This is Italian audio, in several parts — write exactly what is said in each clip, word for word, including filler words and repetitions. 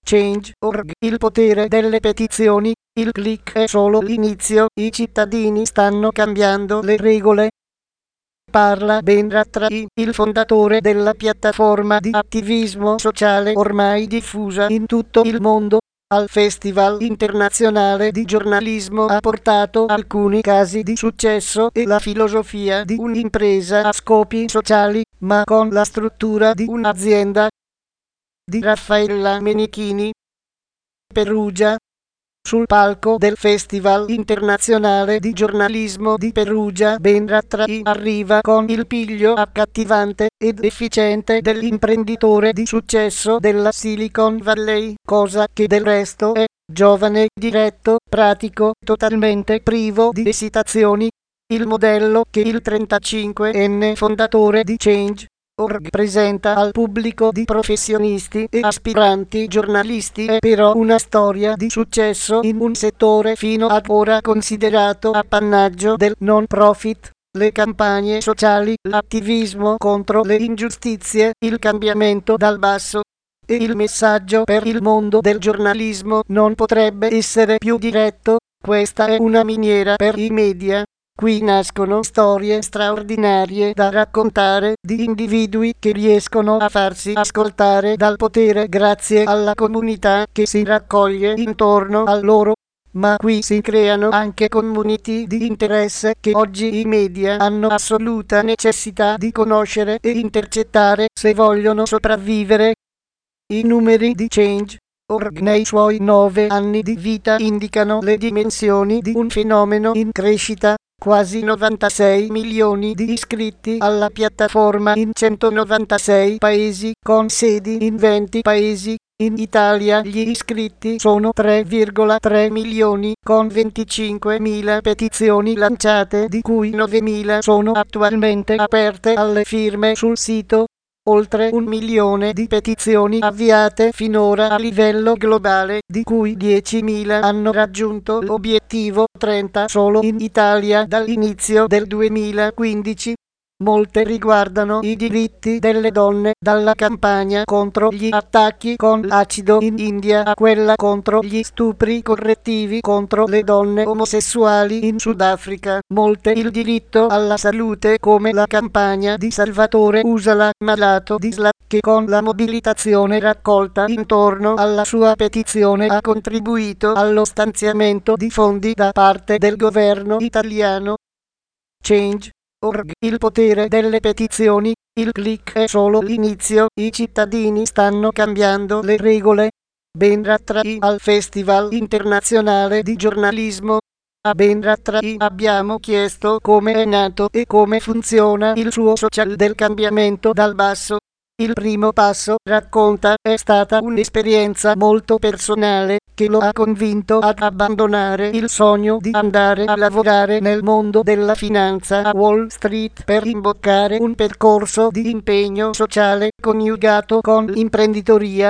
Change punto org. Il potere delle petizioni. Il click è solo l'inizio. I cittadini stanno cambiando le regole. Parla Ben Rattrahi, il fondatore della piattaforma di attivismo sociale ormai diffusa in tutto il mondo. Al Festival internazionale di giornalismo ha portato alcuni casi di successo e la filosofia di un'impresa a scopi sociali, ma con la struttura di un'azienda. Di Raffaella Menichini, Perugia. Sul palco del Festival internazionale di giornalismo di Perugia, Ben Rattrahi arriva con il piglio accattivante ed efficiente dell'imprenditore di successo della Silicon Valley, cosa che del resto è giovane, diretto, pratico, totalmente privo di esitazioni. Il modello che il trentacinquenne fondatore di Change punto org presenta al pubblico di professionisti e aspiranti giornalisti è però una storia di successo in un settore fino ad ora considerato appannaggio del non profit. Le campagne sociali, l'attivismo contro le ingiustizie, il cambiamento dal basso. E il messaggio per il mondo del giornalismo non potrebbe essere più diretto. Questa è una miniera per i media. Qui nascono storie straordinarie da raccontare di individui che riescono a farsi ascoltare dal potere grazie alla comunità che si raccoglie intorno a loro. Ma qui si creano anche community di interesse che oggi i media hanno assoluta necessità di conoscere e intercettare se vogliono sopravvivere. I numeri di Change punto org nei suoi nove anni di vita indicano le dimensioni di un fenomeno in crescita. Quasi novantasei milioni di iscritti alla piattaforma in centonovantasei paesi, con sedi in venti paesi. In Italia gli iscritti sono tre virgola tre milioni, con venticinquemila petizioni lanciate, di cui novemila sono attualmente aperte alle firme sul sito. Oltre un milione di petizioni avviate finora a livello globale, di cui diecimila hanno raggiunto l'obiettivo, trenta solo in Italia dall'inizio del duemilaquindici. Molte riguardano i diritti delle donne, dalla campagna contro gli attacchi con l'acido in India a quella contro gli stupri correttivi contro le donne omosessuali in Sudafrica. Molte il diritto alla salute, come la campagna di Salvatore Usala, malato di S L A, che con la mobilitazione raccolta intorno alla sua petizione ha contribuito allo stanziamento di fondi da parte del governo italiano. Change punto org. Il potere delle petizioni. Il click è solo l'inizio. I cittadini stanno cambiando le regole. Ben Rattrahi al Festival internazionale di giornalismo. A Ben Rattrahi abbiamo chiesto come è nato e come funziona il suo social del cambiamento dal basso. Il primo passo, racconta, è stata un'esperienza molto personale che lo ha convinto ad abbandonare il sogno di andare a lavorare nel mondo della finanza a Wall Street per imboccare un percorso di impegno sociale coniugato con l'imprenditoria.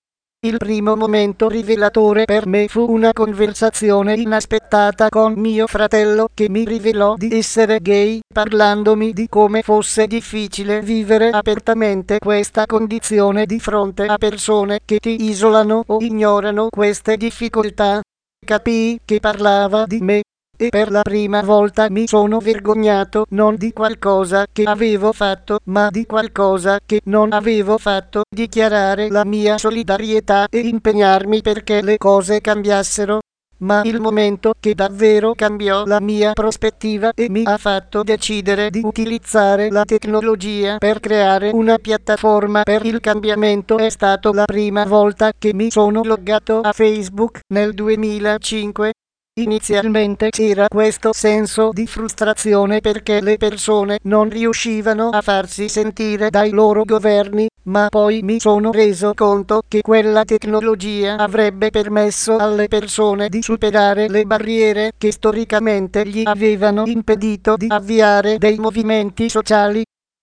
Il primo momento rivelatore per me fu una conversazione inaspettata con mio fratello che mi rivelò di essere gay, parlandomi di come fosse difficile vivere apertamente questa condizione di fronte a persone che ti isolano o ignorano queste difficoltà. Capii che parlava di me. E per la prima volta mi sono vergognato non di qualcosa che avevo fatto, ma di qualcosa che non avevo fatto, dichiarare la mia solidarietà e impegnarmi perché le cose cambiassero. Ma il momento che davvero cambiò la mia prospettiva e mi ha fatto decidere di utilizzare la tecnologia per creare una piattaforma per il cambiamento è stato la prima volta che mi sono loggato a Facebook nel duemilacinque. Inizialmente c'era questo senso di frustrazione perché le persone non riuscivano a farsi sentire dai loro governi, ma poi mi sono reso conto che quella tecnologia avrebbe permesso alle persone di superare le barriere che storicamente gli avevano impedito di avviare dei movimenti sociali.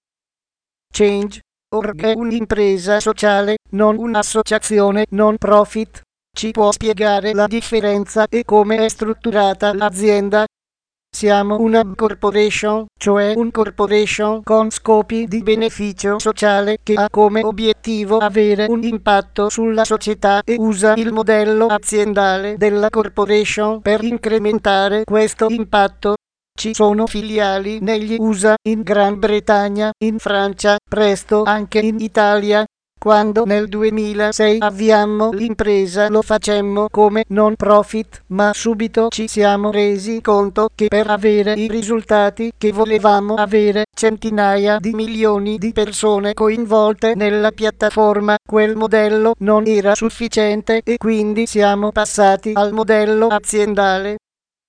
Change punto org è un'impresa sociale, non un'associazione non profit. Ci può spiegare la differenza e come è strutturata l'azienda? Siamo una corporation, cioè un corporation con scopi di beneficio sociale che ha come obiettivo avere un impatto sulla società e usa il modello aziendale della corporation per incrementare questo impatto. Ci sono filiali negli U S A, in Gran Bretagna, in Francia, presto anche in Italia. Quando nel duemilasei avviammo l'impresa lo facemmo come non profit, ma subito ci siamo resi conto che per avere i risultati che volevamo avere, centinaia di milioni di persone coinvolte nella piattaforma, quel modello non era sufficiente e quindi siamo passati al modello aziendale.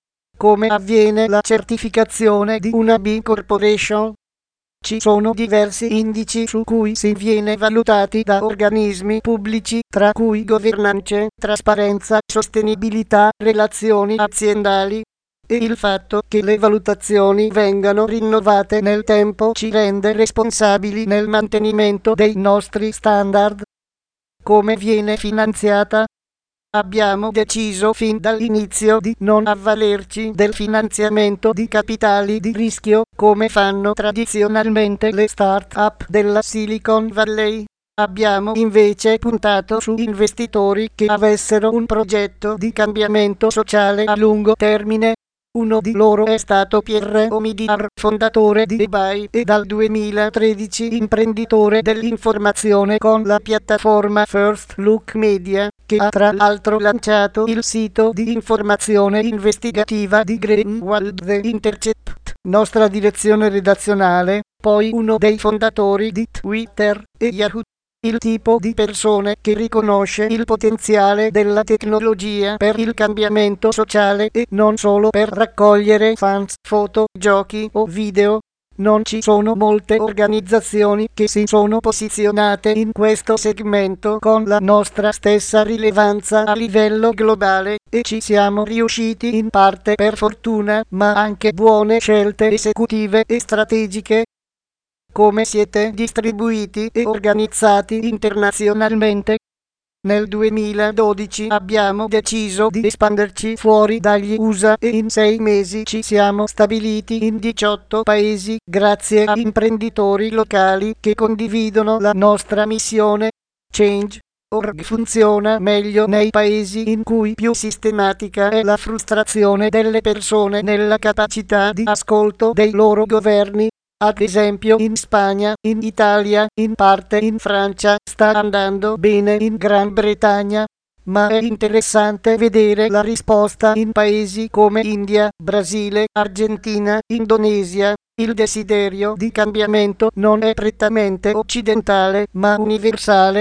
Come avviene la certificazione di una B Corporation? Ci sono diversi indici su cui si viene valutati da organismi pubblici, tra cui governance, trasparenza, sostenibilità, relazioni aziendali. E il fatto che le valutazioni vengano rinnovate nel tempo ci rende responsabili nel mantenimento dei nostri standard. Come viene finanziata? Abbiamo deciso fin dall'inizio di non avvalerci del finanziamento di capitali di rischio, come fanno tradizionalmente le start-up della Silicon Valley. Abbiamo invece puntato su investitori che avessero un progetto di cambiamento sociale a lungo termine. Uno di loro è stato Pierre Omidyar, fondatore di eBay e dal duemilatredici imprenditore dell'informazione con la piattaforma First Look Media, che ha tra l'altro lanciato il sito di informazione investigativa di Greenwald The Intercept, nostra direzione redazionale, poi uno dei fondatori di Twitter e Yahoo. Il tipo di persone che riconosce il potenziale della tecnologia per il cambiamento sociale e non solo per raccogliere fans, foto, giochi o video. Non ci sono molte organizzazioni che si sono posizionate in questo segmento con la nostra stessa rilevanza a livello globale e ci siamo riusciti in parte per fortuna, ma anche buone scelte esecutive e strategiche. Come siete distribuiti e organizzati internazionalmente? Nel duemiladodici abbiamo deciso di espanderci fuori dagli U S A e in sei mesi ci siamo stabiliti in diciotto paesi grazie a imprenditori locali che condividono la nostra missione. Change punto org funziona meglio nei paesi in cui più sistematica è la frustrazione delle persone nella capacità di ascolto dei loro governi. Ad esempio in Spagna, in Italia, in parte in Francia, sta andando bene in Gran Bretagna, ma è interessante vedere la risposta in paesi come India, Brasile, Argentina, Indonesia. Il desiderio di cambiamento non è prettamente occidentale, ma universale.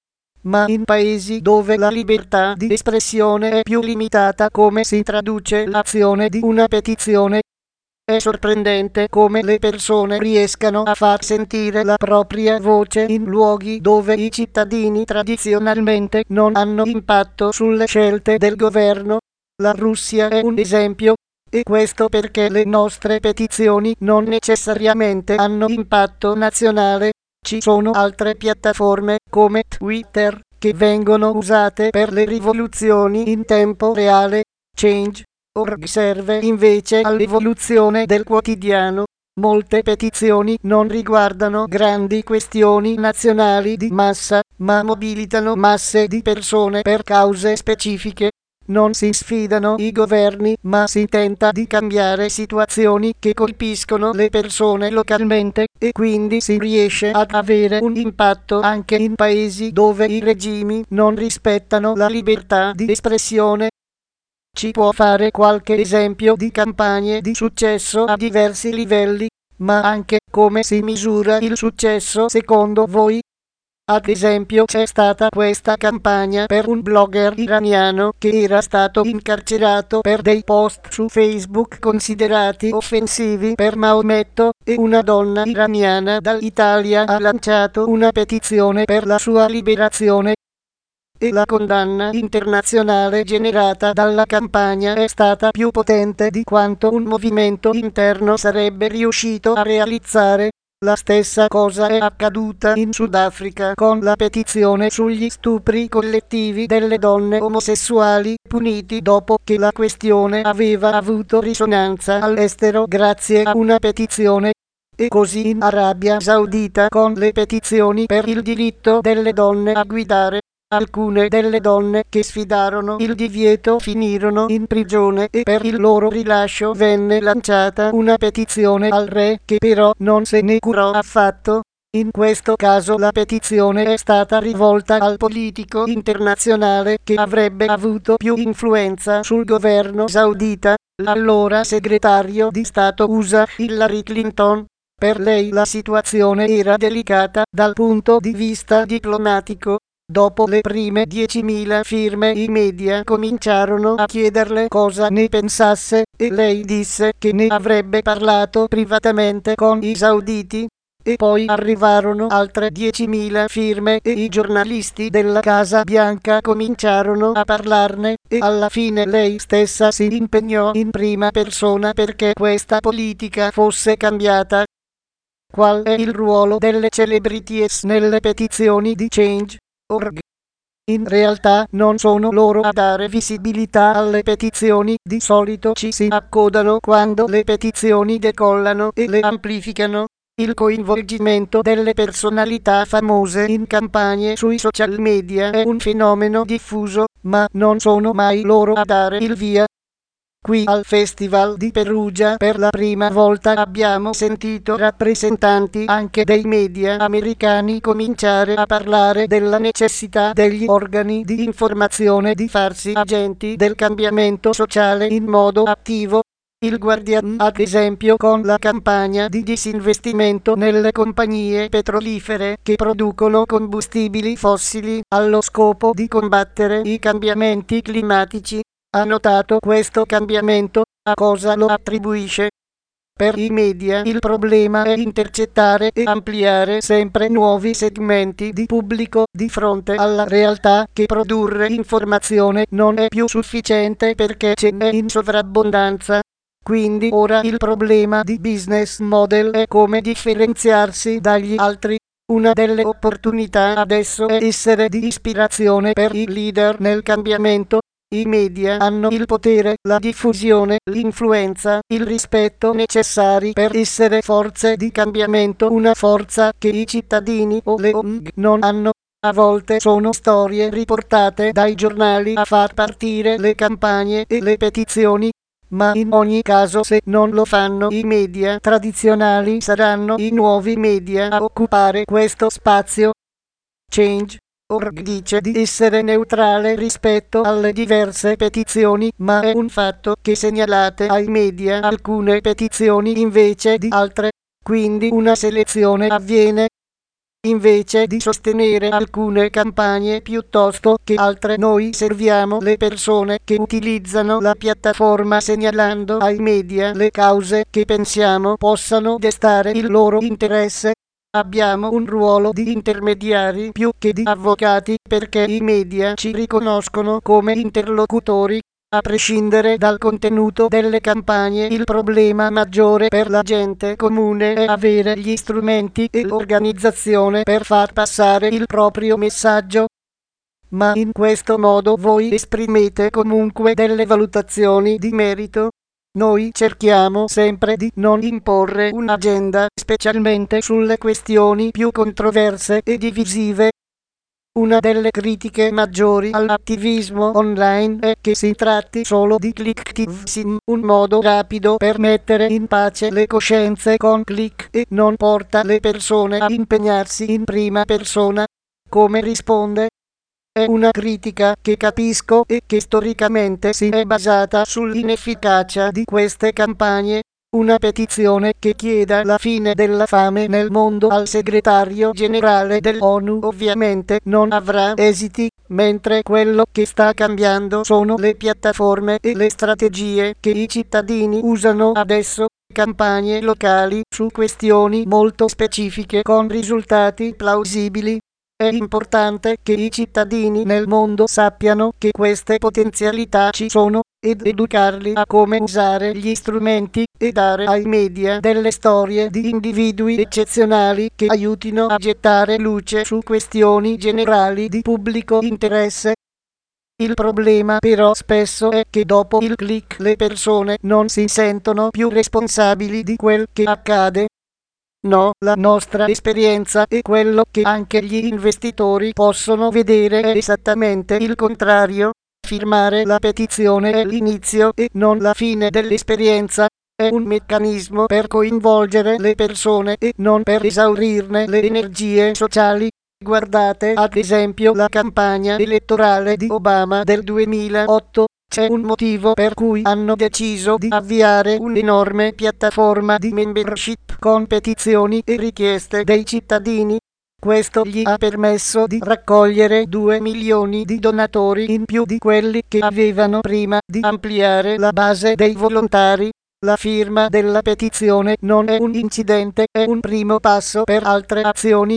Ma in paesi dove la libertà di espressione è più limitata, come si traduce l'azione di una petizione? È sorprendente come le persone riescano a far sentire la propria voce in luoghi dove i cittadini tradizionalmente non hanno impatto sulle scelte del governo. La Russia è un esempio, e questo perché le nostre petizioni non necessariamente hanno impatto nazionale. Ci sono altre piattaforme, come Twitter, che vengono usate per le rivoluzioni in tempo reale. Change punto org serve invece all'evoluzione del quotidiano. Molte petizioni non riguardano grandi questioni nazionali di massa, ma mobilitano masse di persone per cause specifiche. Non si sfidano i governi, ma si tenta di cambiare situazioni che colpiscono le persone localmente, e quindi si riesce ad avere un impatto anche in paesi dove i regimi non rispettano la libertà di espressione. Ci può fare qualche esempio di campagne di successo a diversi livelli, ma anche come si misura il successo secondo voi? Ad esempio c'è stata questa campagna per un blogger iraniano che era stato incarcerato per dei post su Facebook considerati offensivi per Maometto, e una donna iraniana dall'Italia ha lanciato una petizione per la sua liberazione. E la condanna internazionale generata dalla campagna è stata più potente di quanto un movimento interno sarebbe riuscito a realizzare. La stessa cosa è accaduta in Sudafrica con la petizione sugli stupri collettivi delle donne omosessuali puniti dopo che la questione aveva avuto risonanza all'estero grazie a una petizione. E così in Arabia Saudita con le petizioni per il diritto delle donne a guidare. Alcune delle donne che sfidarono il divieto finirono in prigione e per il loro rilascio venne lanciata una petizione al re che però non se ne curò affatto. In questo caso la petizione è stata rivolta al politico internazionale che avrebbe avuto più influenza sul governo saudita, l'allora segretario di Stato U S A Hillary Clinton. Per lei la situazione era delicata dal punto di vista diplomatico. Dopo le prime diecimila firme i media cominciarono a chiederle cosa ne pensasse e lei disse che ne avrebbe parlato privatamente con i sauditi. E poi arrivarono altre diecimila firme e i giornalisti della Casa Bianca cominciarono a parlarne e alla fine lei stessa si impegnò in prima persona perché questa politica fosse cambiata. Qual è il ruolo delle celebrities nelle petizioni di Change punto org? In realtà non sono loro a dare visibilità alle petizioni, di solito ci si accodano quando le petizioni decollano e le amplificano. Il coinvolgimento delle personalità famose in campagne sui social media è un fenomeno diffuso, ma non sono mai loro a dare il via. Qui al Festival di Perugia per la prima volta abbiamo sentito rappresentanti anche dei media americani cominciare a parlare della necessità degli organi di informazione di farsi agenti del cambiamento sociale in modo attivo. Il Guardian, ad esempio, con la campagna di disinvestimento nelle compagnie petrolifere che producono combustibili fossili allo scopo di combattere i cambiamenti climatici, ha notato questo cambiamento. A cosa lo attribuisce? Per i media il problema è intercettare e ampliare sempre nuovi segmenti di pubblico di fronte alla realtà che produrre informazione non è più sufficiente perché ce n'è in sovrabbondanza. Quindi ora il problema di business model è come differenziarsi dagli altri. Una delle opportunità adesso è essere di ispirazione per i leader nel cambiamento. I media hanno il potere, la diffusione, l'influenza, il rispetto necessari per essere forze di cambiamento, una forza che i cittadini o le O N G non hanno. A volte sono storie riportate dai giornali a far partire le campagne e le petizioni, ma in ogni caso se non lo fanno i media tradizionali saranno i nuovi media a occupare questo spazio. Change punto org dice di essere neutrale rispetto alle diverse petizioni, ma è un fatto che segnalate ai media alcune petizioni invece di altre, quindi una selezione avviene. Invece di sostenere alcune campagne piuttosto che altre, noi serviamo le persone che utilizzano la piattaforma segnalando ai media le cause che pensiamo possano destare il loro interesse. Abbiamo un ruolo di intermediari più che di avvocati perché i media ci riconoscono come interlocutori. A prescindere dal contenuto delle campagne, il problema maggiore per la gente comune è avere gli strumenti e l'organizzazione per far passare il proprio messaggio. Ma in questo modo voi esprimete comunque delle valutazioni di merito. Noi cerchiamo sempre di non imporre un'agenda, specialmente sulle questioni più controverse e divisive. Una delle critiche maggiori all'attivismo online è che si tratti solo di clicktivism, un modo rapido per mettere in pace le coscienze con click e non porta le persone a impegnarsi in prima persona. Come risponde? È una critica che capisco e che storicamente si è basata sull'inefficacia di queste campagne. Una petizione che chieda la fine della fame nel mondo al segretario generale dell'ONU ovviamente non avrà esiti, mentre quello che sta cambiando sono le piattaforme e le strategie che i cittadini usano adesso. Campagne locali su questioni molto specifiche con risultati plausibili. È importante che i cittadini nel mondo sappiano che queste potenzialità ci sono. ed educarli a come usare gli strumenti e dare ai media delle storie di individui eccezionali che aiutino a gettare luce su questioni generali di pubblico interesse. Il problema però spesso è che dopo il click le persone non si sentono più responsabili di quel che accade. No, la nostra esperienza e quello che anche gli investitori possono vedere è esattamente il contrario. Firmare la petizione è l'inizio e non la fine dell'esperienza. È un meccanismo per coinvolgere le persone e non per esaurirne le energie sociali. Guardate ad esempio la campagna elettorale di Obama del duemilaotto. C'è un motivo per cui hanno deciso di avviare un'enorme piattaforma di membership con petizioni e richieste dei cittadini. Questo gli ha permesso di raccogliere due milioni di donatori in più di quelli che avevano prima, di ampliare la base dei volontari. La firma della petizione non è un incidente, è un primo passo per altre azioni.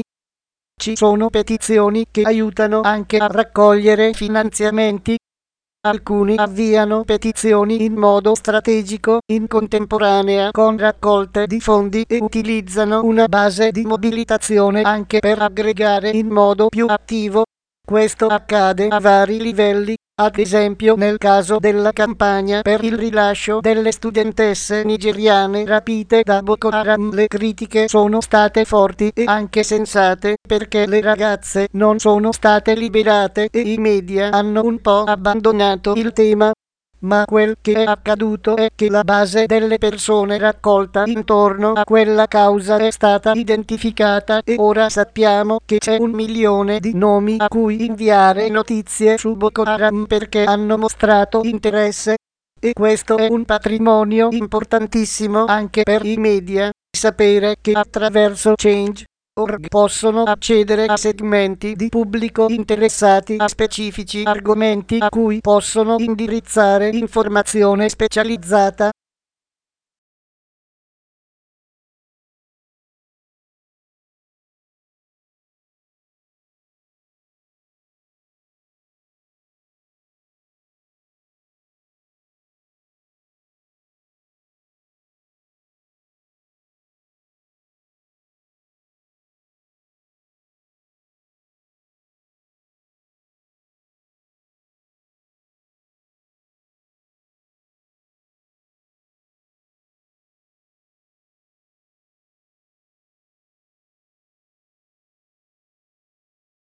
Ci sono petizioni che aiutano anche a raccogliere finanziamenti. Alcuni avviano petizioni in modo strategico, in contemporanea con raccolte di fondi e utilizzano una base di mobilitazione anche per aggregare in modo più attivo. Questo accade a vari livelli, ad esempio nel caso della campagna per il rilascio delle studentesse nigeriane rapite da Boko Haram. Le critiche sono state forti e anche sensate, perché le ragazze non sono state liberate e i media hanno un po' abbandonato il tema. Ma quel che è accaduto è che la base delle persone raccolta intorno a quella causa è stata identificata e ora sappiamo che c'è un milione di nomi a cui inviare notizie su Boko Haram perché hanno mostrato interesse. E questo è un patrimonio importantissimo anche per i media, sapere che attraverso Change punto org possono accedere a segmenti di pubblico interessati a specifici argomenti a cui possono indirizzare informazione specializzata.